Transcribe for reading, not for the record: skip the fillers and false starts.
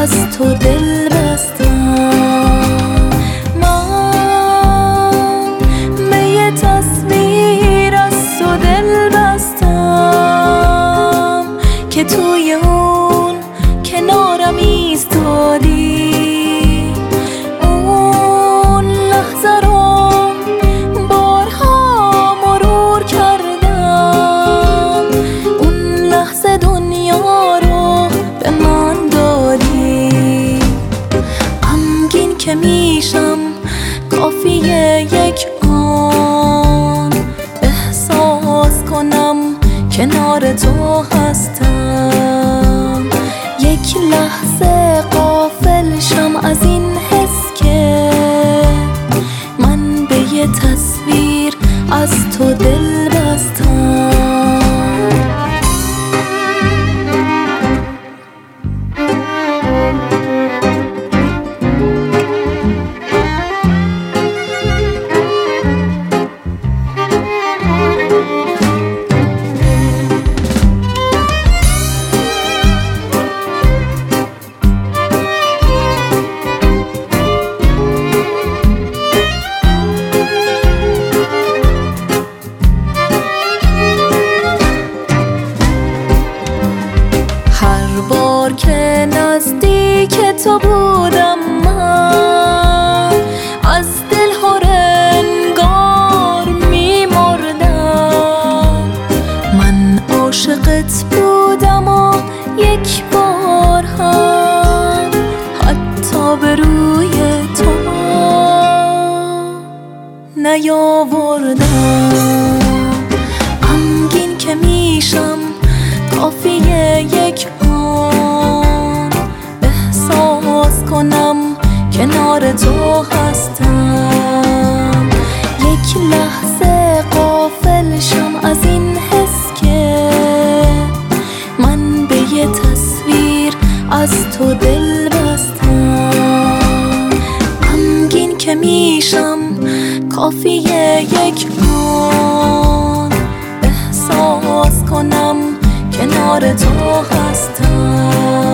از تو دل بستم. من به یه تصویر از تو دل بستم که توی اون کنارم ایستادی. اون لحظه رو بارها مرور کردم، اون لحظه دنیا رو به من دادی. غمگین که میشم کافیه یک آن احساس کنم کنار تو هستم. یک لحظه غافل شم از این حس که من به یه تصویر از تو دل بستم. که نزدیک تو بودم من از دل‌ها انگار می‌مردم. من عاشقت بودم و یک بار هم حتی به روی تو نیاوردم. غمگین که میشم کافیه یک احساس کنم کنار تو هستم. یک لحظه غافل شم از این حس که من به یه تصویر از تو دل بستم. غمگین که میشم کافیه یک احساس کنم کنار تو هستم.